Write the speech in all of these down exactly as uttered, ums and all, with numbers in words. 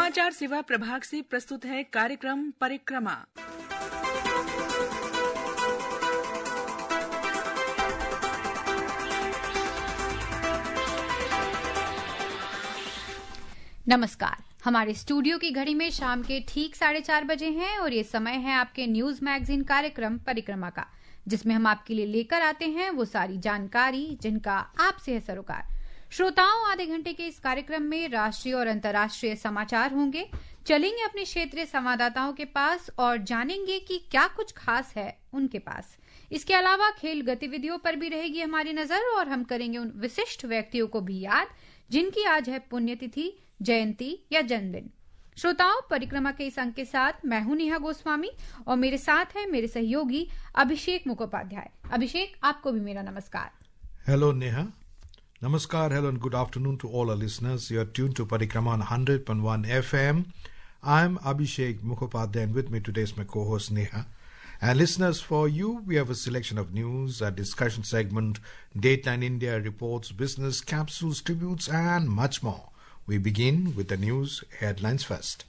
समाचार सेवा प्रभाग से प्रस्तुत है कार्यक्रम परिक्रमा। नमस्कार। हमारे स्टूडियो की घड़ी में शाम के ठीक साढ़े चार बजे हैं और ये समय है आपके न्यूज मैगजीन कार्यक्रम परिक्रमा का, जिसमें हम आपके लिए लेकर आते हैं वो सारी जानकारी जिनका आपसे है सरोकार। श्रोताओं, आधे घंटे के इस कार्यक्रम में राष्ट्रीय और अंतर्राष्ट्रीय समाचार होंगे। चलेंगे अपने क्षेत्रीय संवाददाताओं के पास और जानेंगे कि क्या कुछ खास है उनके पास। इसके अलावा खेल गतिविधियों पर भी रहेगी हमारी नजर और हम करेंगे उन विशिष्ट व्यक्तियों को भी याद जिनकी आज है पुण्यतिथि, जयंती या जन्मदिन। श्रोताओं, परिक्रमा के इस अंक के साथ मैं हूं नेहा गोस्वामी और मेरे साथ है मेरे सहयोगी अभिषेक मुखोपाध्याय। अभिषेक, आपको भी मेरा नमस्कार। Hello Neha. Namaskar, hello and good afternoon to all our listeners. You are tuned to Parikrama on one hundred point one F M. I'm Abhishek Mukhopadhyay and with me today is my co-host Neha. And listeners, for you, we have a selection of news, a discussion segment, Dateline India reports, business capsules, tributes and much more. We begin with the news headlines first.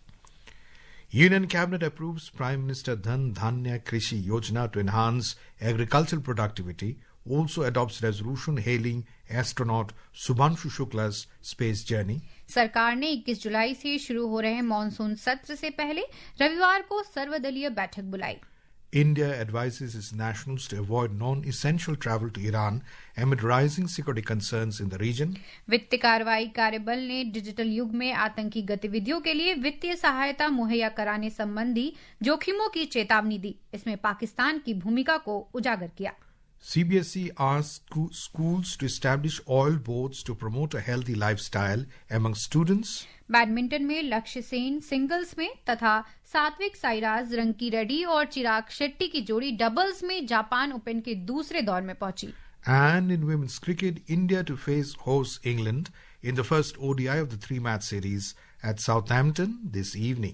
Union Cabinet approves Prime Minister Dhan Dhanya Krishi Yojana to enhance agricultural productivity. Also adopts resolution hailing astronaut Subhanshu Shukla's space journey. सरकार ने इक्कीस जुलाई से शुरू हो रहे monsoon सत्र से पहले रविवार को सर्वदलीय बैठक बुलाई। India advises its nationals to avoid non-essential travel to Iran amid rising security concerns in the region. वित्त कार्रवाई कार्यबल ने डिजिटल युग में आतंकी गतिविधियों के लिए वित्तीय सहायता मुहैया कराने संबंधी जोखिमों की चेतावनी दी। इसमें पाकिस्तान की भूमिका को उजागर किया। C B S E asks schools to establish oil boards to promote a healthy lifestyle among students. Badminton में लक्ष्य सेन सिंगल्स में तथा सात्विक साईराज, रंकी रेड्डी और चिराग शेट्टी की जोड़ी डबल्स में जापान ओपन के दूसरे दौर में पहुंची। And in women's cricket, India to face host England in the first O D I of the three-match series at Southampton this evening.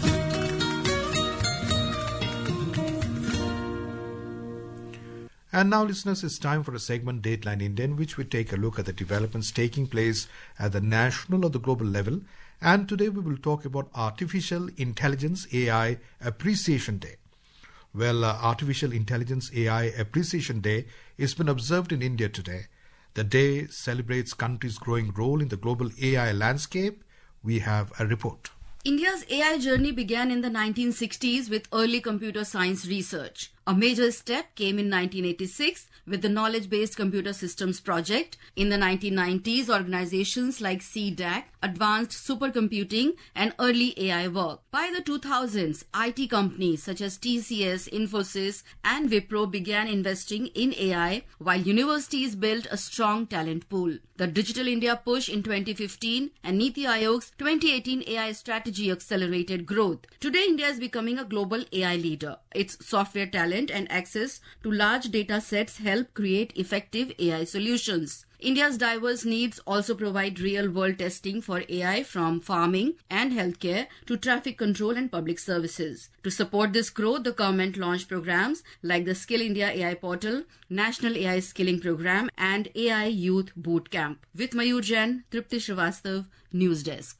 And now, listeners, it's time for a segment, Dateline India, in which we take a look at the developments taking place at the national or the global level. And today we will talk about Artificial Intelligence A I Appreciation Day. Well, uh, Artificial Intelligence A I Appreciation Day has been observed in India today. The day celebrates country's growing role in the global A I landscape. We have a report. India's A I journey began in the nineteen sixties with early computer science research. A major step came in nineteen eighty-six with the Knowledge-Based Computer Systems Project. In the nineteen nineties, organizations like C DAC, Advanced Supercomputing and early A I work. By the two thousands, I T companies such as T C S, Infosys and Wipro began investing in A I while universities built a strong talent pool. The Digital India push in twenty fifteen and Niti Aayog's twenty eighteen A I strategy accelerated growth. Today, India is becoming a global A I leader. Its software talent and access to large data sets help create effective A I solutions. India's diverse needs also provide real-world testing for A I from farming and healthcare to traffic control and public services. To support this growth, the government launched programs like the Skill India A I Portal, National A I Skilling Program and A I Youth Boot Camp. With Mayur Jain, Tripti Srivastav, News Desk.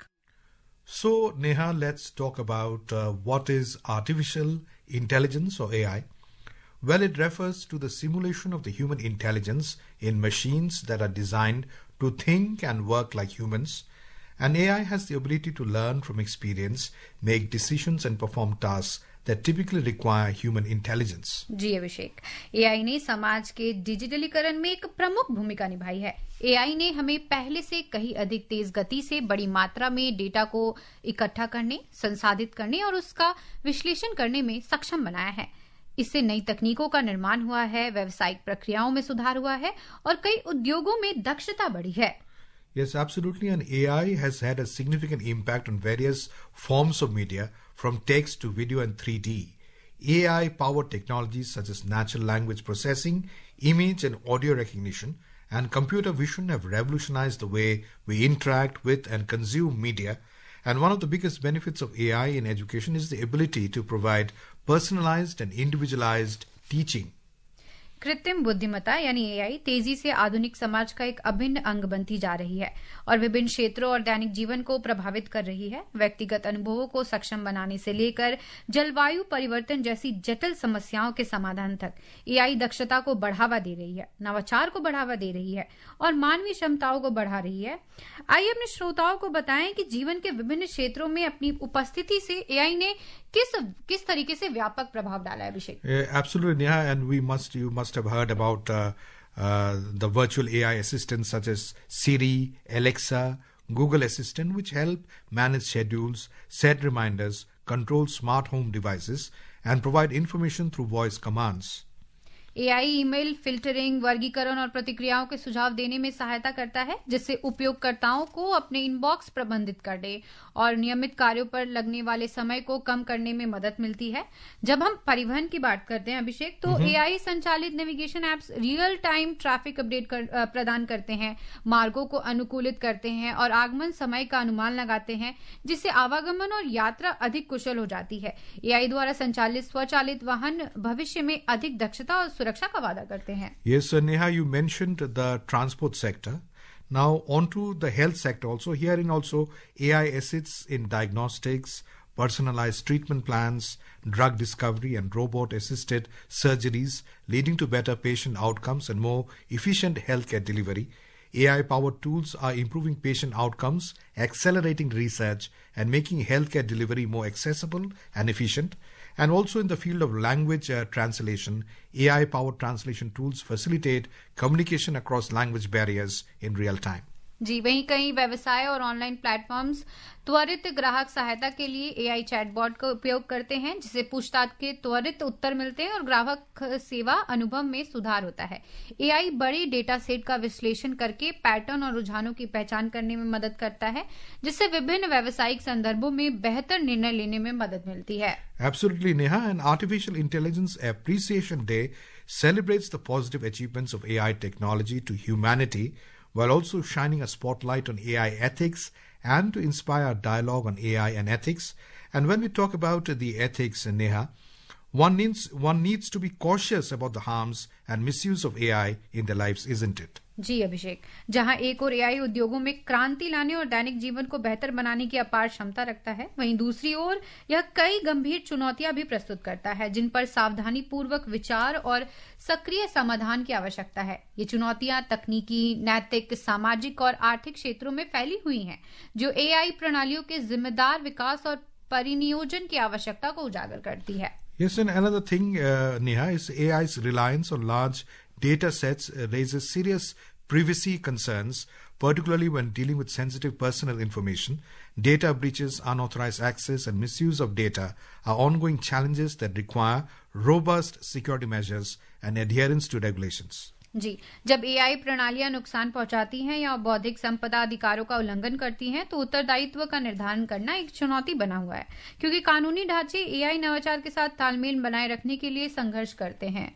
So, Neha, let's talk about uh, what is artificial intelligence or A I. Well, it refers to the simulation of the human intelligence in machines that are designed to think and work like humans. And A I has the ability to learn from experience, make decisions and perform tasks that typically require human intelligence. जी अभिषेक, ए आई ने समाज के डिजिटलीकरण में एक प्रमुख भूमिका निभाई है। ए आई ने हमें पहले से कहीं अधिक तेज गति से बड़ी मात्रा में डेटा को इकट्ठा करने, संसाधित करने और उसका विश्लेषण करने में सक्षम बनाया है। इससे नई तकनीकों का निर्माण हुआ है, व्यावसायिक प्रक्रियाओं में सुधार हुआ है और कई उद्योगों में दक्षता बढ़ी है। Yes, absolutely. And A I has had a significant impact on various forms of media, from text to video and three D. A I-powered technologies such as natural language processing, image and audio recognition, and computer vision have revolutionized the way we interact with and consume media. And one of the biggest benefits of A I in education is the ability to provide personalized and individualized teaching. कृत्रिम बुद्धिमत्ता यानी AI तेजी से आधुनिक समाज का एक अभिन्न अंग बनती जा रही है और विभिन्न क्षेत्रों और दैनिक जीवन को प्रभावित कर रही है। व्यक्तिगत अनुभवों को सक्षम बनाने से लेकर जलवायु परिवर्तन जैसी जटिल समस्याओं के समाधान तक एआई दक्षता को बढ़ावा दे रही है, नवाचार को बढ़ावा दे रही है और मानवीय क्षमताओं को बढ़ा रही है। आइए अपने श्रोताओं को बताएं कि जीवन के विभिन्न क्षेत्रों में अपनी उपस्थिति से एआई ने किस किस तरीके से व्यापक प्रभाव डाला है। Abhishek, absolutely Neha, and we must you must have heard about uh, uh, the virtual A I assistants such as Siri, Alexa, Google Assistant, which help manage schedules, set reminders, control smart home devices, and provide information through voice commands. AI email filtering, वर्गीकरण और प्रतिक्रियाओं के सुझाव देने में सहायता करता है, जिससे उपयोगकर्ताओं को अपने इनबॉक्स प्रबंधित करने और नियमित कार्यों पर लगने वाले समय को कम करने में मदद मिलती है। जब हम परिवहन की बात करते हैं अभिषेक, तो एआई संचालित navigation apps real time traffic update कर, प्रदान करते हैं, मार्गों को अनुकूलित करते हैं और आगमन समय का अनुमान लगाते हैं, जिससे आवागमन और यात्रा अधिक कुशल हो जाती है। एआई द्वारा संचालित स्वचालित वाहन भविष्य में अधिक दक्षता और सुरक्षा का वादा करते हैं। Yes, uh, Neha, you mentioned the transport sector. Now on to the health sector also. Herein also A I assists in diagnostics, personalized treatment plans, drug discovery and robot-assisted surgeries, leading to better patient outcomes and more efficient healthcare delivery. A I-powered tools are improving patient outcomes, accelerating research and making healthcare delivery more accessible and efficient. And also in the field of language uh, translation, A I-powered translation tools facilitate communication across language barriers in real time. जी, वहीं कई व्यवसाय और online platforms त्वरित ग्राहक सहायता के लिए AI chatbot का उपयोग करते हैं, जिससे पूछताछ के त्वरित उत्तर मिलते हैं और ग्राहक सेवा अनुभव में सुधार होता है। एआई बड़े डेटा सेट का विश्लेषण करके पैटर्न और रुझानों की पहचान करने में मदद करता है, जिससे विभिन्न व्यावसायिक संदर्भों में बेहतर निर्णय लेने में मदद मिलती है। Absolutely, Neha. And Artificial Intelligence Appreciation Day celebrates the positive achievements of A I technology to humanity, while also shining a spotlight on A I ethics and to inspire dialogue on A I and ethics. And when we talk about the ethics, Neha, one needs, one needs to be cautious about the harms and misuse of A I in their lives, isn't it? जी अभिषेक, जहां एक और AI उद्योगों में क्रांति लाने और दैनिक जीवन को बेहतर बनाने की अपार क्षमता रखता है, वहीं दूसरी ओर यह कई गंभीर चुनौतियां भी प्रस्तुत करता है, जिन पर सावधानी पूर्वक विचार और सक्रिय समाधान की आवश्यकता है। ये चुनौतियां तकनीकी, नैतिक, सामाजिक और आर्थिक क्षेत्रों में फैली हुई हैं, जो एआई प्रणालियों के जिम्मेदार विकास और परिनियोजन की आवश्यकता को उजागर करती है। Yes, and another thing, uh, Neha, is A I's reliance on large data sets uh, raises serious privacy concerns, particularly when dealing with sensitive personal information. Data breaches, unauthorized access, and misuse of data are ongoing challenges that require robust security measures and adherence to regulations. जी, जब AI प्रणालियां नुकसान पहुंचाती हैं या बौद्धिक संपदा अधिकारों का उल्लंघन करती हैं, तो उत्तरदायित्व का निर्धारण करना एक चुनौती बना हुआ है, क्योंकि कानूनी ढांचे एआई नवाचार के साथ तालमेल बनाए रखने के लिए संघर्ष करते हैं।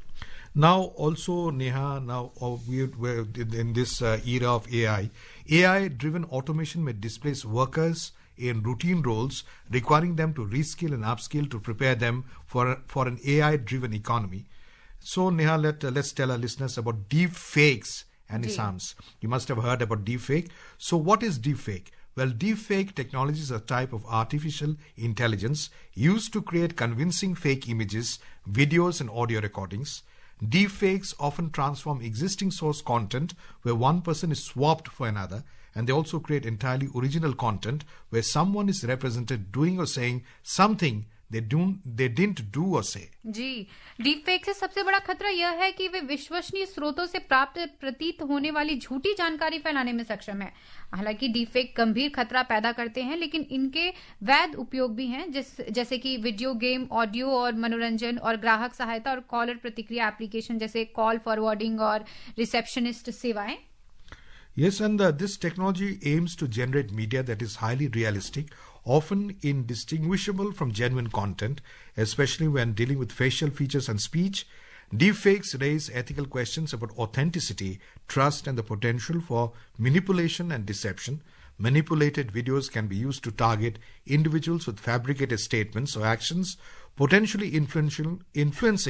Now also, Neha, now uh, we, we're in this uh, era of A I, A I-driven automation may displace workers in routine roles, requiring them to reskill and upskill to prepare them for for an A I-driven economy. So, Neha, let, uh, let's tell our listeners about deep fakes and its harms. You must have heard about deep fake. So, what is deep fake? Well, deep fake technology is a type of artificial intelligence used to create convincing fake images, videos, and audio recordings. Deepfakes often transform existing source content where one person is swapped for another, and they also create entirely original content where someone is represented doing or saying something they do they didn't do or say. जी, deepfake से सबसे बड़ा खतरा यह है कि वे विश्वसनीय स्रोतों से प्राप्त प्रतीत होने वाली झूठी जानकारी फैलाने में सक्षम है। हालांकि डीपफेक गंभीर खतरा पैदा करते हैं, लेकिन इनके वैध उपयोग भी हैं, जिस जैसे कि वीडियो गेम, ऑडियो और मनोरंजन और ग्राहक सहायता और कॉलर प्रतिक्रिया एप्लीकेशन जैसे कॉल फॉरवर्डिंग और रिसेप्शनिस्ट सेवाएं। Yes, and uh, this technology aims to generate media that is highly realistic, often indistinguishable from genuine content, especially when dealing with facial features and speech. Deepfakes raise ethical questions about authenticity, trust, and the potential for manipulation and deception. Manipulated videos can be used to target individuals with fabricated statements or actions, potentially influential, influencing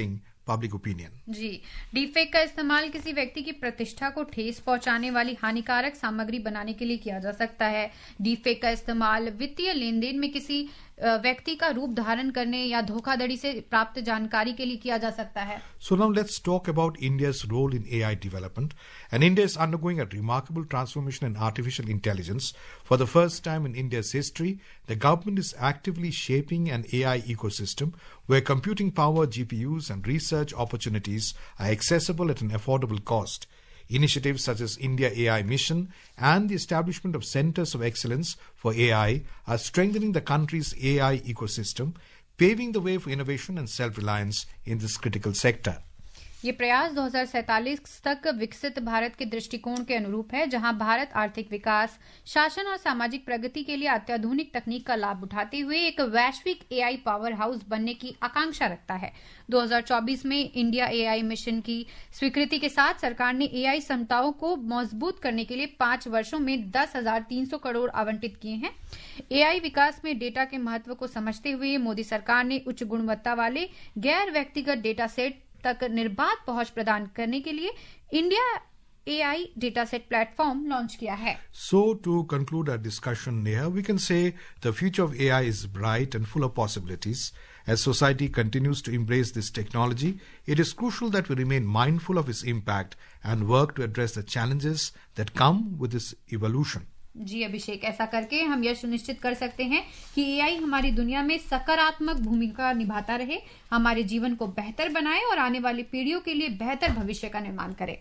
public opinion. जी, deepfake का इस्तेमाल किसी व्यक्ति की प्रतिष्ठा को ठेस पहुंचाने वाली हानिकारक सामग्री बनाने के लिए किया जा सकता है। डीफेक का इस्तेमाल वित्तीय लेन देन में किसी व्यक्ति का रूप धारण करने या धोखाधड़ी से प्राप्त जानकारी के लिए किया जा सकता है। So now let's talk about India's role in A I development. And India is undergoing a remarkable transformation in artificial intelligence. For the first time in India's history, the government is actively shaping an A I ecosystem where computing power, G P Us, and research opportunities are accessible at an affordable cost. Initiatives such as India A I Mission and the establishment of centers of excellence for A I are strengthening the country's A I ecosystem, paving the way for innovation and self-reliance in this critical sector. ये प्रयास दो हज़ार सैंतालीस तक विकसित भारत के दृष्टिकोण के अनुरूप है, जहां भारत आर्थिक विकास, शासन और सामाजिक प्रगति के लिए अत्याधुनिक तकनीक का लाभ उठाते हुए एक वैश्विक एआई पावर हाउस बनने की आकांक्षा रखता है। दो हज़ार चौबीस में इंडिया एआई मिशन की स्वीकृति के साथ सरकार ने एआई क्षमताओं को मजबूत करने के लिए पांच वर्षों में दस हजार तीन सौ करोड़ आवंटित किए हैं। एआई विकास में डेटा के महत्व को समझते हुए मोदी सरकार ने उच्च गुणवत्ता वाले गैर व्यक्तिगत डेटा सेट तक निर्बाध पहुंच प्रदान करने के लिए India AI data set platform launch किया है। So to conclude our discussion here, we can say the future of A I is bright and full of possibilities. As society continues to embrace this technology, it is crucial that we remain mindful of its impact and work to address the challenges that come with this evolution. जी अभिषेक, ऐसा करके हम यह सुनिश्चित कर सकते हैं कि AI हमारी दुनिया में सकारात्मक भूमिका निभाता रहे, हमारे जीवन को बेहतर बनाए और आने वाली पीढ़ियों के लिए बेहतर भविष्य का निर्माण करे।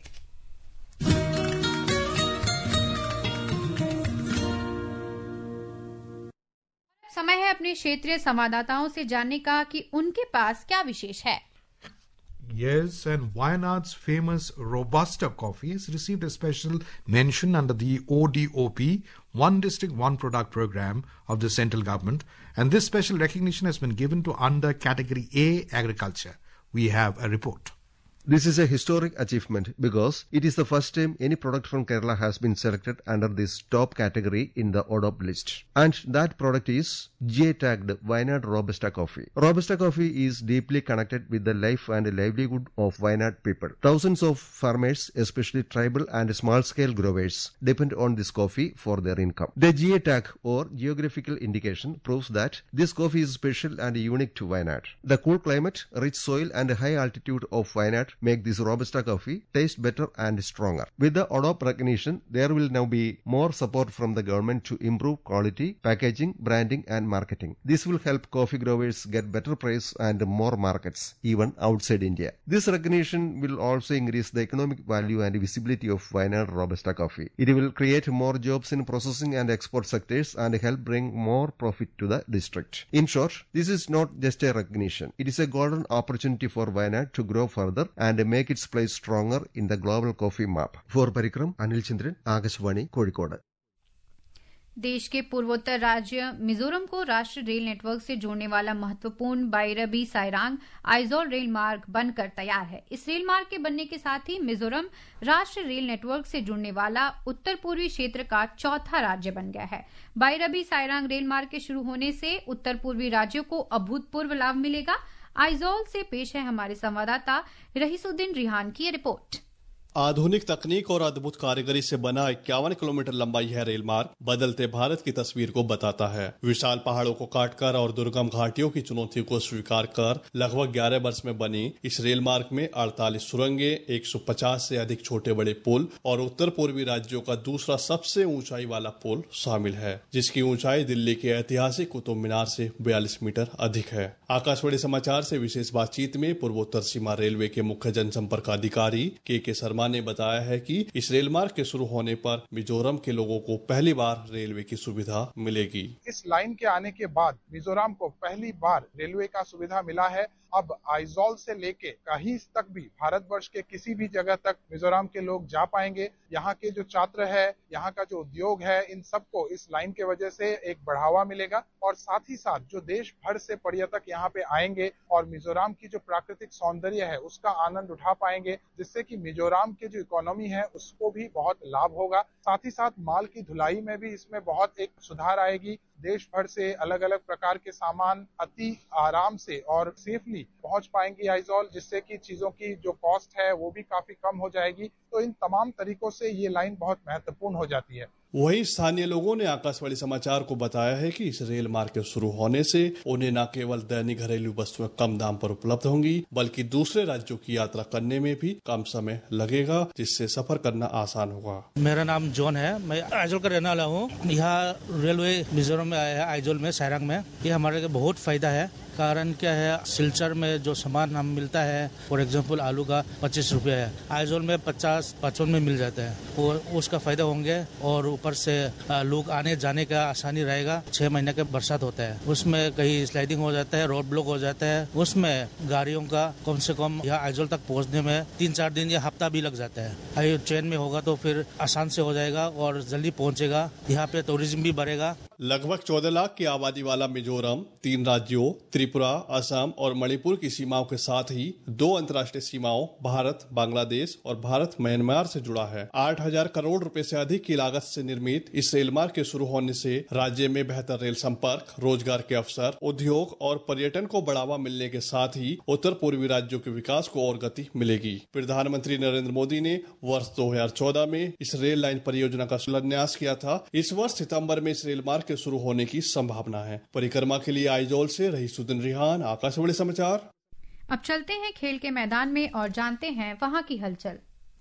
समय है अपने क्षेत्रीय संवाददाताओं से जानने का कि उनके पास क्या विशेष है। Yes, and Wayanad's famous Robusta coffee has received a special mention under the O D O P, One District, One Product program of the central government. And this special recognition has been given to under category A, agriculture. We have a report. This is a historic achievement because it is the first time any product from Kerala has been selected under this top category in the O D O P list. And that product is G I tagged Wayanad Robusta coffee. Robusta coffee is deeply connected with the life and livelihood of Wayanad people. Thousands of farmers, especially tribal and small-scale growers, depend on this coffee for their income. The G I tag or geographical indication proves that this coffee is special and unique to Wayanad. The cool climate, rich soil and high altitude of Wayanad make this Robusta coffee taste better and stronger. With the O D O P recognition, there will now be more support from the government to improve quality, packaging, branding and marketing. This will help coffee growers get better price and more markets, even outside India. This recognition will also increase the economic value and visibility of Wayanad Robusta coffee. It will create more jobs in processing and export sectors and help bring more profit to the district. In short, this is not just a recognition. It is a golden opportunity for Wayanad to grow further and make its place stronger in the global coffee map. For Parikram, Anil Chandran, Akashvani, Kozhikode. देश के पूर्वोत्तर राज्य मिजोरम को राष्ट्रीय rail network से जोड़ने वाला महत्वपूर्ण बाइरबी साइरांग आइजोल रेल मार्ग बनकर तैयार है। इस रेल मार्ग के बनने के साथ ही मिजोरम राष्ट्रीय रेल नेटवर्क से जुड़ने वाला उत्तर पूर्वी क्षेत्र का चौथा राज्य बन गया है। बाइरबी साइरांग रेल मार्ग के शुरू होने से उत्तर पूर्वी राज्यों को अभूतपूर्व लाभ मिलेगा। आइजोल से पेश है हमारे संवाददाता रहीसुद्दीन रिहान की रिपोर्ट। आधुनिक तकनीक और अद्भुत कारीगरी से बना इक्यावन किलोमीटर लंबा यह रेल मार्ग बदलते भारत की तस्वीर को बताता है। विशाल पहाड़ों को काटकर और दुर्गम घाटियों की चुनौती को स्वीकार कर लगभग ग्यारह वर्ष में बनी इस रेल मार्ग में अड़तालीस सुरंगें, एक सौ पचास से अधिक छोटे बड़े पुल और उत्तर पूर्वी राज्यों का दूसरा सबसे ऊंचाई वाला पुल शामिल है, जिसकी ऊंचाई दिल्ली के ऐतिहासिक कुतुब मीनार से बयालीस मीटर अधिक है। आकाशवाणी समाचार से विशेष बातचीत में पूर्वोत्तर सीमा रेलवे के मुख्य जनसंपर्क अधिकारी के के शर्मा ने बताया है कि इस रेल मार्ग के शुरू होने पर मिजोरम के लोगों को पहली बार रेलवे की सुविधा मिलेगी। इस लाइन के आने के बाद मिजोरम को पहली बार रेलवे का सुविधा मिला है। अब आइजोल से लेके कहीं तक भी भारतवर्ष के किसी भी जगह तक मिजोरम के लोग जा पाएंगे। यहाँ के जो छात्र है, यहाँ का जो उद्योग है, इन सबको इस लाइन के वजह से एक बढ़ावा मिलेगा और साथ ही साथ जो देश भर से पर्यटक यहाँ पे आएंगे और मिजोरम की जो प्राकृतिक सौंदर्य है उसका आनंद उठा पाएंगे, जिससे कि मिजोरम मिजोरम के जो इकोनॉमी है उसको भी बहुत लाभ होगा। साथ ही साथ माल की ढुलाई में भी इसमें बहुत एक सुधार आएगी। देश भर से अलग अलग प्रकार के सामान अति आराम से और सेफली पहुंच पाएंगे आइजॉल, जिससे कि चीजों की जो कॉस्ट है वो भी काफी कम हो जाएगी। तो इन तमाम तरीकों से ये लाइन बहुत महत्वपूर्ण हो जाती है। वहीं स्थानीय लोगों ने आकाशवाणी समाचार को बताया है कि इस रेल मार्ग के शुरू होने से उन्हें न केवल दैनिक घरेलू वस्तुएं कम दाम पर उपलब्ध होंगी, बल्कि दूसरे राज्यों की यात्रा करने में भी कम समय लगेगा, जिससे सफर करना आसान होगा। मेरा नाम जॉन है, मैं आइजोल का रहने वाला हूँ। यहाँ रेलवे मिजोरम में आया है, आइजोल में, सायरंग में। ये हमारे लिए बहुत फायदा है। कारण क्या है, सिलचर में जो सामान हम मिलता है, फॉर एग्जांपल आलू का पच्चीस रुपये है, आइजोल में पचास पचपन में मिल जाता है। और उसका फायदा होंगे और ऊपर से लोग आने जाने का आसानी रहेगा। छह महीने के बरसात होता है, उसमें कहीं स्लाइडिंग हो जाता है, रोड ब्लॉक हो जाता है, उसमें गाड़ियों का कम से कम यहाँ आइजोल तक पहुँचने में तीन चार दिन या हफ्ता भी लग जाता है। अगर ट्रेन में होगा तो फिर आसान से हो जाएगा और जल्दी पहुँचेगा। यहाँ पे टूरिज्म भी बढ़ेगा। लगभग चौदह लाख की आबादी वाला मिजोरम तीन राज्यों त्रिपुरा, असम और मणिपुर की सीमाओं के साथ ही दो अंतर्राष्ट्रीय सीमाओं भारत, बांग्लादेश और भारत म्यांमार से जुड़ा है। आठ हजार करोड़ रुपए से अधिक की लागत से निर्मित इस रेल मार्ग के शुरू होने से राज्य में बेहतर रेल संपर्क, रोजगार के अवसर, उद्योग और पर्यटन को बढ़ावा मिलने के साथ ही उत्तर पूर्वी राज्यों के विकास को और गति मिलेगी। प्रधानमंत्री नरेंद्र मोदी ने वर्ष दो हजार चौदह में इस रेल लाइन परियोजना का शिलान्यास किया था। इस वर्ष सितंबर में इस रेल मार्ग के शुरू होने की संभावना है। परिक्रमा के लिए आइजोल से रहीसुद्दीन रिहान, आकाशवाणी समाचार। अब चलते हैं खेल के मैदान में और जानते हैं वहां की हलचल।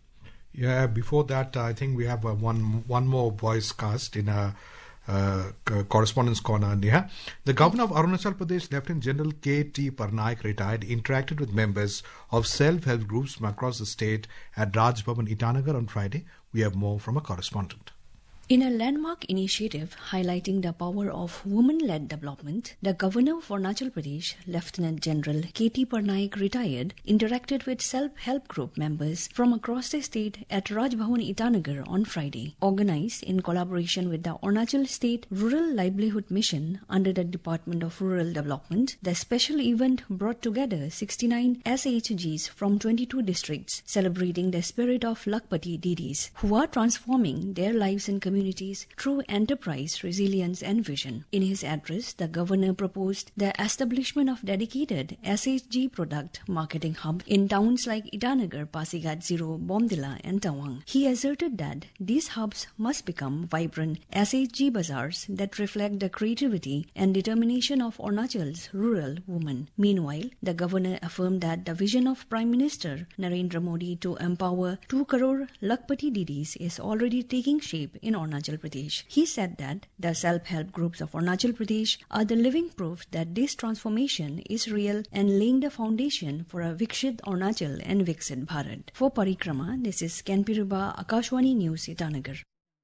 Yeah, before that, I think we have uh, one one more voice cast in a uh, correspondence corner. Neha, the governor of Arunachal Pradesh, Lieutenant General K T Parnaik, retired, interacted with members of self-help groups from across the state at Raj Bhavan, Itanagar on Friday. We have more from a correspondent. In a landmark initiative highlighting the power of women-led development, the Governor of Arunachal Pradesh, Lieutenant General K T Parnaik, retired, interacted with self-help group members from across the state at Raj Bhavan, Itanagar on Friday. Organized in collaboration with the Arunachal State Rural Livelihood Mission under the Department of Rural Development, the special event brought together sixty-nine S H Gs from twenty-two districts, celebrating the spirit of Lakpati Didis, who are transforming their lives and communities through enterprise, resilience and vision. In his address, the governor proposed the establishment of dedicated S H G product marketing hub in towns like Itanagar, Pasigat Zero, Bomdila and Tawang. He asserted that these hubs must become vibrant S H G bazaars that reflect the creativity and determination of Arunachal's rural women. Meanwhile, the governor affirmed that the vision of Prime Minister Narendra Modi to empower two crore Lakpati Didis is already taking shape in Arunachal Pradesh. He said that the self-help groups of Arunachal Pradesh are the living proof that this transformation is real and laying the foundation for a Vikshit Arunachal and Viksit Bharat. For Parikrama, this is Ken Piruba, Akashwani News, Itanagar.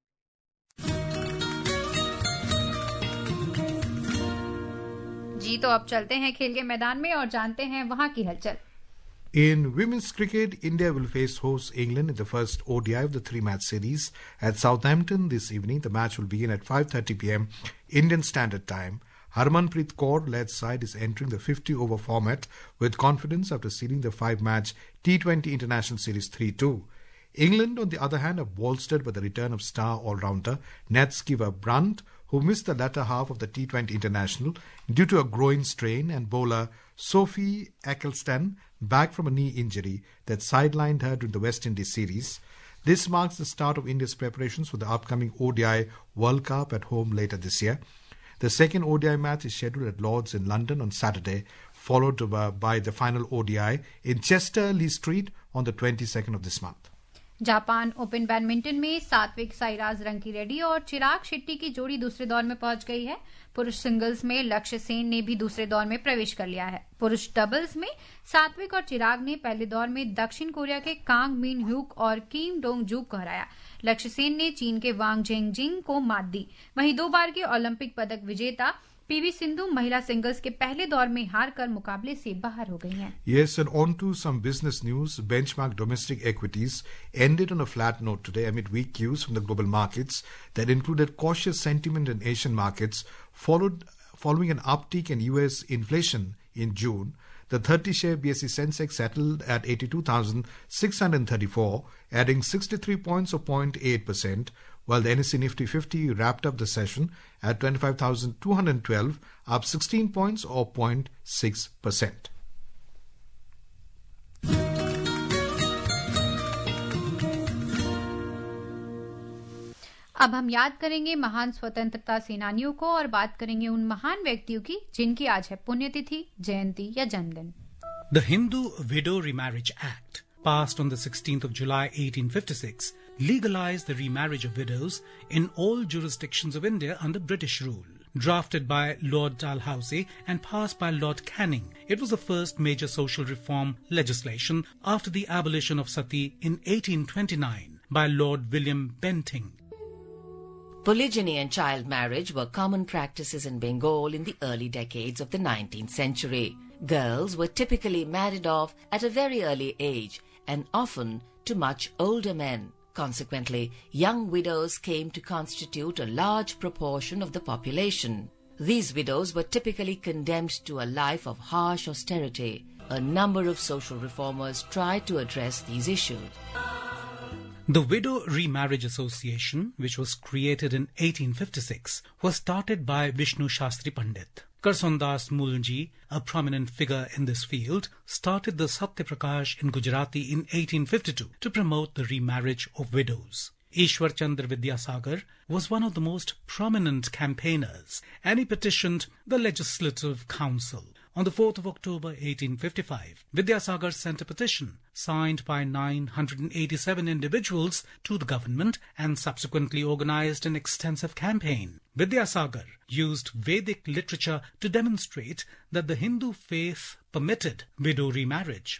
जी, तो अब चलते हैं खेल के मैदान में और जानते हैं वहां की हलचल। In women's cricket, India will face host England in the first O D I of the three-match series at Southampton this evening. The match will begin at five thirty p.m. Indian Standard Time. Harmanpreet Kaur-led side is entering the fifty-over format with confidence after sealing the five-match T twenty International Series three two. England, on the other hand, are bolstered by the return of star all-rounder Natskiva Brunt, who missed the latter half of the T twenty International due to a groin strain, and bowler Sophie Eccleston, back from a knee injury that sidelined her during the West Indies series. This marks the start of India's preparations for the upcoming O D I World Cup at home later this year. The second O D I match is scheduled at Lord's in London on Saturday, followed by the final O D I in Chester Lee Street on the twenty-second of this month. Japan open badminton में सात्विक साईराज रंकीरेड्डी और चिराग शेट्टी की जोड़ी दूसरे दौर में पहुंच गई है। पुरुष सिंगल्स में लक्ष्य सेन ने भी दूसरे दौर में प्रवेश कर लिया है। पुरुष डबल्स में सात्विक और चिराग ने पहले दौर में दक्षिण कोरिया के कांग मिन ह्यूक और किम डोंग जूक को हराया। लक्ष्य सेन ने चीन के वांग जेंगजिंग को मात दी। वहीं दो बार के ओलंपिक पदक विजेता पीवी सिंधु महिला सिंगल्स के पहले दौर में हार कर मुकाबले से बाहर हो गई हैं। Yes, and on to some business news. Benchmark domestic equities ended on a flat note today amid weak cues from the global markets that included cautious sentiment in Asian markets, followed following an uptick in U S inflation in June. The thirty-share B S E Sensex settled at eighty-two thousand six hundred thirty-four, adding sixty-three points or zero point eight percent, while the N S E Nifty fifty wrapped up the session at twenty-five thousand two hundred twelve, up sixteen points or zero point six percent. अब हम याद करेंगे महान स्वतंत्रता सेनानियों को और बात करेंगे उन महान व्यक्तियों की जिनकी आज है पुण्यतिथि, जयंती या जन्मदिन. The Hindu Widow Remarriage Act, passed on the sixteenth of July eighteen fifty-six, legalized the remarriage of widows in all jurisdictions of India under British rule. Drafted by Lord Dalhousie and passed by Lord Canning, it was the first major social reform legislation after the abolition of sati in eighteen twenty-nine by Lord William Bentinck. Polygyny and child marriage were common practices in Bengal in the early decades of the nineteenth century. Girls were typically married off at a very early age and often to much older men. Consequently, young widows came to constitute a large proportion of the population. These widows were typically condemned to a life of harsh austerity. A number of social reformers tried to address these issues. The Widow Remarriage Association, which was created in eighteen fifty-six, was started by Vishnu Shastri Pandit. Karsondas Mulji, a prominent figure in this field, started the Satya Prakash in Gujarati in eighteen fifty-two to promote the remarriage of widows. Ishwar Chandra Vidyasagar was one of the most prominent campaigners, and he petitioned the Legislative Council. On the fourth of October eighteen fifty-five, Vidyasagar sent a petition signed by nine hundred eighty-seven individuals to the government and subsequently organized an extensive campaign. Vidyasagar used Vedic literature to demonstrate that the Hindu faith permitted widow remarriage.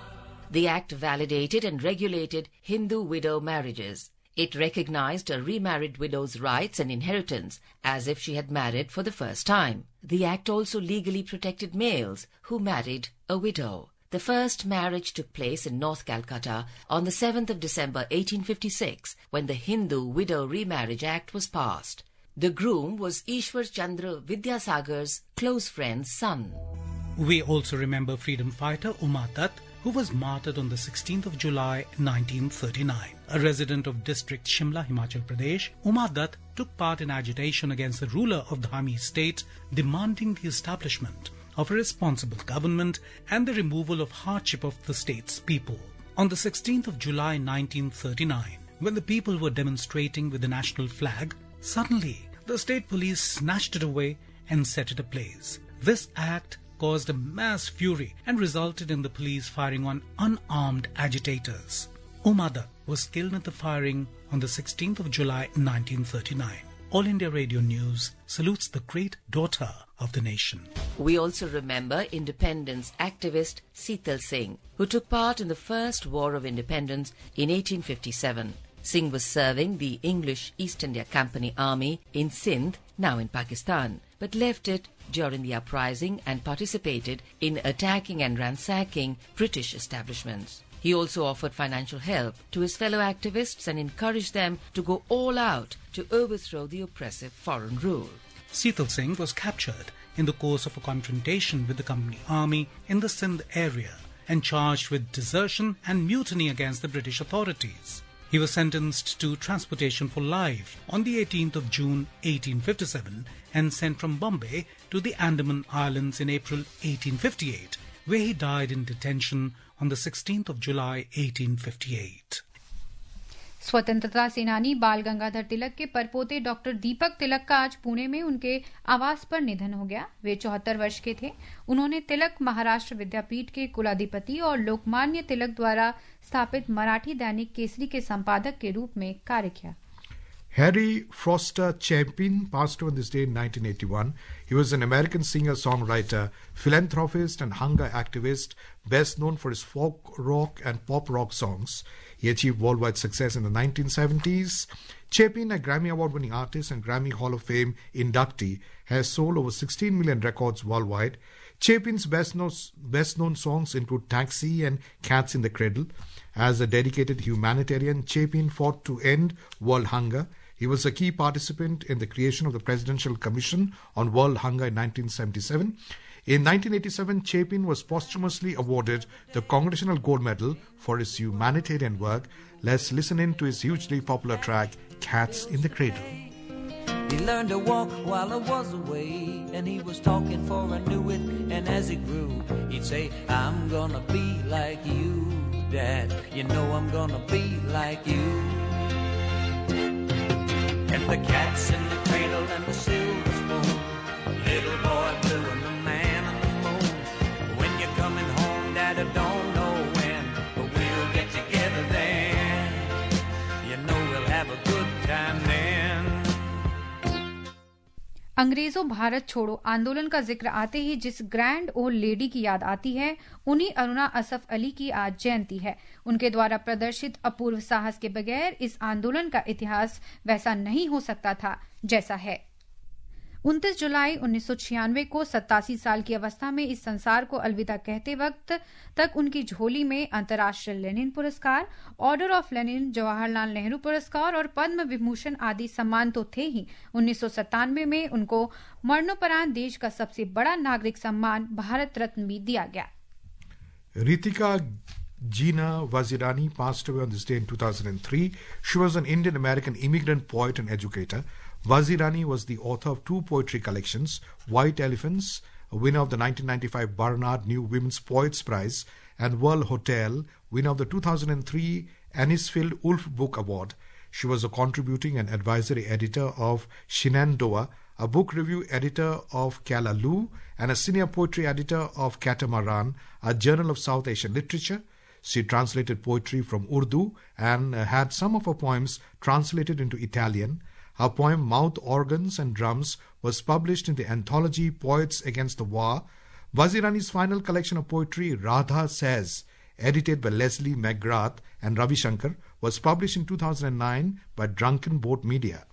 The act validated and regulated Hindu widow marriages. It recognized a remarried widow's rights and inheritance as if she had married for the first time. The act also legally protected males who married a widow. The first marriage took place in North Calcutta on the seventh of December eighteen fifty-six, when the Hindu Widow Remarriage Act was passed. The groom was Ishwar Chandra Vidyasagar's close friend's son. We also remember freedom fighter Uma Dutt, who was martyred on the sixteenth of July nineteen thirty-nine. A resident of district Shimla, Himachal Pradesh, Uma Dutt took part in agitation against the ruler of the Dhami state, demanding the establishment of a responsible government and the removal of hardship of the state's people. On the sixteenth of July nineteen thirty-nine, when the people were demonstrating with the national flag, suddenly the state police snatched it away and set it ablaze. This act caused a mass fury and resulted in the police firing on unarmed agitators. Uma Dutt was killed in the firing on the sixteenth of July nineteen thirty-nine. All India Radio News salutes the great daughter of the nation. We also remember independence activist Seetal Singh, who took part in the First War of Independence in eighteen fifty-seven. Singh was serving the English East India Company Army in Sindh, now in Pakistan, but left it during the uprising and participated in attacking and ransacking British establishments. He also offered financial help to his fellow activists and encouraged them to go all out to overthrow the oppressive foreign rule. Seetal Singh was captured in the course of a confrontation with the company army in the Sindh area and charged with desertion and mutiny against the British authorities. He was sentenced to transportation for life on the eighteenth of June eighteen fifty-seven and sent from Bombay to the Andaman Islands in April eighteen fifty-eight, where he died in detention on the sixteenth of July eighteen fifty-eight. स्वतंत्रता सेनानी बाल गंगाधर तिलक के परपोते doctor दीपक तिलक का आज पुणे में उनके आवास पर निधन हो गया. वे चौहत्तर वर्ष के थे. उन्होंने तिलक महाराष्ट्र विद्यापीठ के कुलाधिपति और लोकमान्य तिलक द्वारा स्थापित मराठी दैनिक केसरी के संपादक के रूप में कार्य किया. Harry Foster Chapin passed away on this day in nineteen eighty-one. He was an American singer-songwriter, philanthropist and hunger activist, best known for his folk rock and pop rock songs. He achieved worldwide success in the nineteen seventies. Chapin, a Grammy Award-winning artist and Grammy Hall of Fame inductee, has sold over sixteen million records worldwide. Chapin's best-known best-known songs include Taxi and Cats in the Cradle. As a dedicated humanitarian, Chapin fought to end world hunger. He was a key participant in the creation of the Presidential Commission on World Hunger in nineteen seventy-seven. In nineteen eighty-seven, Chapin was posthumously awarded the Congressional Gold Medal for his humanitarian work. Let's listen in to his hugely popular track, Cats in the Cradle. He learned to walk while I was away, and he was talking for I knew it, and as he grew, he'd say, I'm gonna be like you, Dad, you know I'm gonna be like you. And the cats in the cradle and the silver spoon, little boy blue and the man on the moon. When you're coming home, Dad, I don't know when, but we'll get together then. You know we'll have a good time then. अंग्रेजों भारत छोड़ो आंदोलन का जिक्र आते ही जिस grand old lady की याद आती है, उन्हीं अरुणा असफ अली की आज जयंती है। उनके द्वारा प्रदर्शित अपूर्व साहस के बगैर इस आंदोलन का इतिहास वैसा नहीं हो सकता था जैसा है। उनतीस जुलाई उन्नीस सौ छियानवे को सत्तासी साल की अवस्था में इस संसार को अलविदा कहते वक्त तक उनकी झोली में अंतर्राष्ट्रीय लेनिन पुरस्कार, order of Lenin, Jawaharlal Nehru पुरस्कार और पद्म विभूषण आदि सम्मान तो थे ही। उन्नीस सौ सत्तानवे में उनको मरणोपरांत देश का सबसे बड़ा नागरिक सम्मान भारत रत्न भी दिया गया। Ritika Gina Vazirani passed away on this day in two thousand three. She was an Indian-American immigrant poet and educator. Vazirani was the author of two poetry collections, White Elephants, a winner of the nineteen ninety-five Barnard New Women's Poets Prize, and World Hotel, winner of the two thousand three Anisfield Wolf Book Award. She was a contributing and advisory editor of Shenandoah, a book review editor of Kalaloo, and a senior poetry editor of Catamaran, a journal of South Asian literature. She translated poetry from Urdu and had some of her poems translated into Italian. Her poem Mouth Organs and Drums was published in the anthology Poets Against the War. Vazirani's final collection of poetry, Radha Says, edited by Leslie McGrath and Ravi Shankar, was published in two thousand nine by Drunken Boat Media.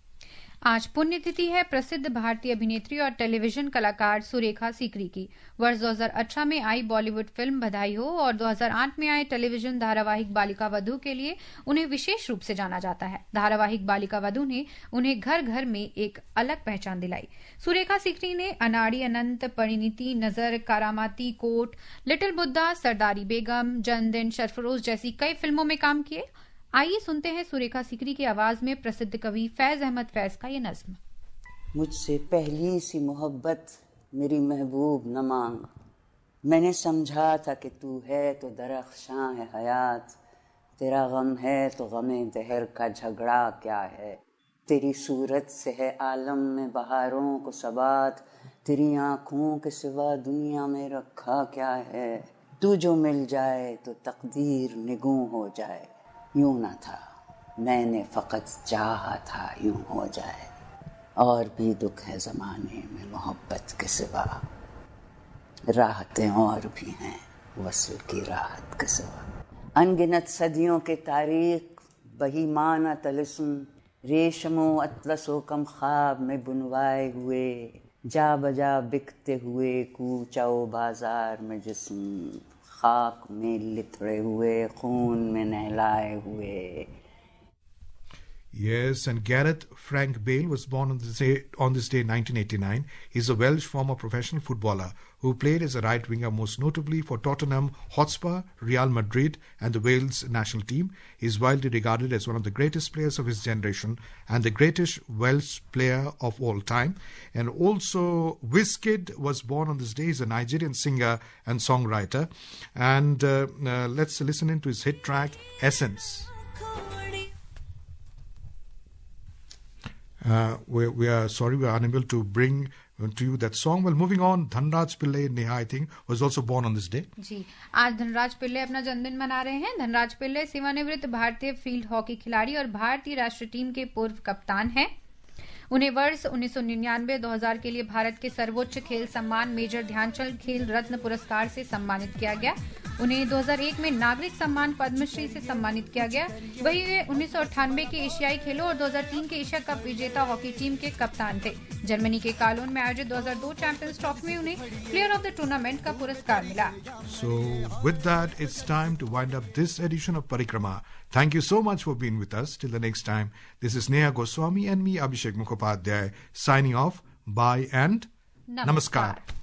आज पुण्यतिथि है प्रसिद्ध भारतीय अभिनेत्री और television कलाकार सुरेखा सीकरी की। वर्ष दो हज़ार अठारह में आई बॉलीवुड फिल्म बधाई हो और दो हज़ार आठ में आए टेलीविजन धारावाहिक बालिका वधू के लिए उन्हें विशेष रूप से जाना जाता है। धारावाहिक बालिका वधू ने उन्हें घर घर में एक अलग पहचान दिलाई। सुरेखा सीकरी ने अनाड़ी अनंत, परिणीति, नजर, कारामाती, कोट, लिटिल बुद्धा, सरदारी बेगम, जन्मदिन, सरफरोज जैसी कई फिल्मों में काम किए। आइए सुनते हैं सुरेखा सीकरी की आवाज में प्रसिद्ध कवि फैज अहमद फैज का ये नज्म। मुझसे पहली सी मोहब्बत मेरी महबूब न मांग, मैंने समझा था कि तू है तो दरख्शां है हयात, तेरा गम है तो गमे दहर का झगड़ा क्या है, तेरी सूरत से है आलम में बहारों को सबात, तेरी आँखों के सिवा दुनिया में रखा क्या है, तू जो मिल जाए तो तकदीर निगूं हो जाए, यूं न था मैंने फकत चाहा था यूं हो जाए, और भी दुख है ज़माने में मोहब्बत के सिवा, राहतें और भी हैं वस्ल की राहत के सिवा, अनगिनत सदियों के तारीख बही माना तलिस्म, रेशमो अतलसो कम ख्वाब में बुनवाए हुए, जा बजा बिकते हुए कूचाओ बाजार में जिस्म, खाक में लिथड़े हुए खून में नहलाए हुए। Yes, and Gareth Frank Bale was born on this day, on this day in nineteen eighty-nine. He's a Welsh former professional footballer who played as a right winger most notably for Tottenham Hotspur, Real Madrid and the Wales national team. He is widely regarded as one of the greatest players of his generation and the greatest Welsh player of all time. And also Wizkid was born on this day. He's a Nigerian singer and songwriter. And uh, uh, let's listen into his hit track, Essence. Uh, we, we are sorry we are unable to bring to you that song. Well, moving on, Dhanraj Pillai, Neha, I think, was also born on this day. जी, आज धनराज पिल्ले अपना जन्मदिन मना रहे हैं। धनराज पिल्ले सेवानिवृत्त भारतीय field hockey खिलाड़ी और भारतीय राष्ट्रीय टीम के पूर्व कप्तान हैं। उन्हें वर्ष उन्नीस सौ निन्यानवे दो हज़ार के लिए भारत के सर्वोच्च खेल सम्मान मेजर ध्यानचंद खेल रत्न पुरस्कार से सम्मानित किया गया। उन्हें दो हज़ार एक में नागरिक सम्मान पद्मश्री से सम्मानित किया गया। वहीं वे उन्नीस सौ अट्ठानवे के एशियाई खेलों और दो हज़ार तीन के एशिया कप विजेता हॉकी टीम के कप्तान थे। जर्मनी के कालोन में आयोजित दो हज़ार दो चैंपियंस ट्रॉफी में उन्हें प्लेयर ऑफ द टूर्नामेंट का पुरस्कार मिला। So with that, it's time to wind up this edition of Parikrama. Thank you so much for being with us. Till the next time, this is Neha Goswami and me, Abhishek Mukhopadhyay, signing off. Bye and Namaskar. Namaskar.